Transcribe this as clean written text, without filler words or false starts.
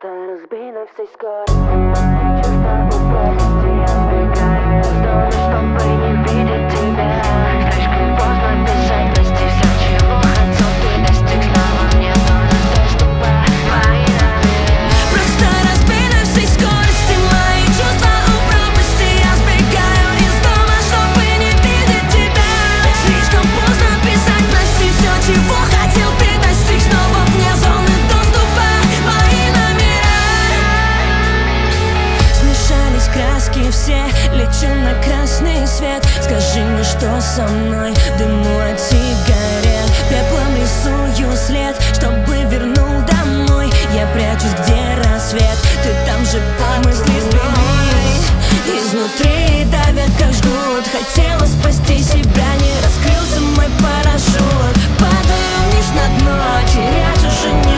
Просто разбито всей скорости. Мои чувства упорности. Я сбегаю из дома, чтобы не видеть тебя. Слишком поздно писать, прости, все, чего хотел, ты достиг. Снова мне зона доступа, мои намерения. Просто разбито всей скорости. Мои чувства у пропасти. Я сбегаю из дома, чтобы не видеть тебя. Слишком поздно писать, прости, все, чего хотел, ты достиг. Снова вне зоны доступа, мои намерения. Смешались краски все, лечу на красный свет. Скажи мне, что со мной, дыму от сигарет. Пеплом рисую след, чтобы вернул домой. Я прячусь, где рассвет, ты там же, мысли сбились. Изнутри давят, как жгут. Хотела спасти себя, не раскрылся мой парашют. Падаю вниз на дно, терять уже не